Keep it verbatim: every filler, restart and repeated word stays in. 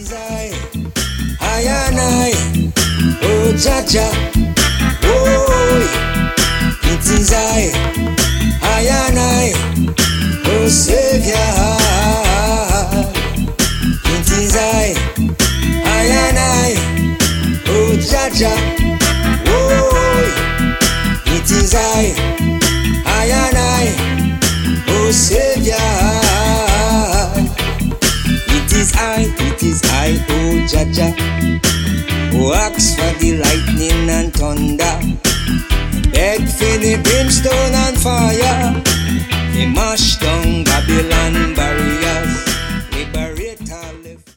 is I, I and I, oh Jaja, oh, it is I, I and I, oh Savior, it is I, I and I, oh Jaja, oh, it is I, I and I, oh Savior. It is I, it is I, oh Jaja, who asks for the lightning and thunder, beg for the brimstone and fire, he mash down Babylon barriers.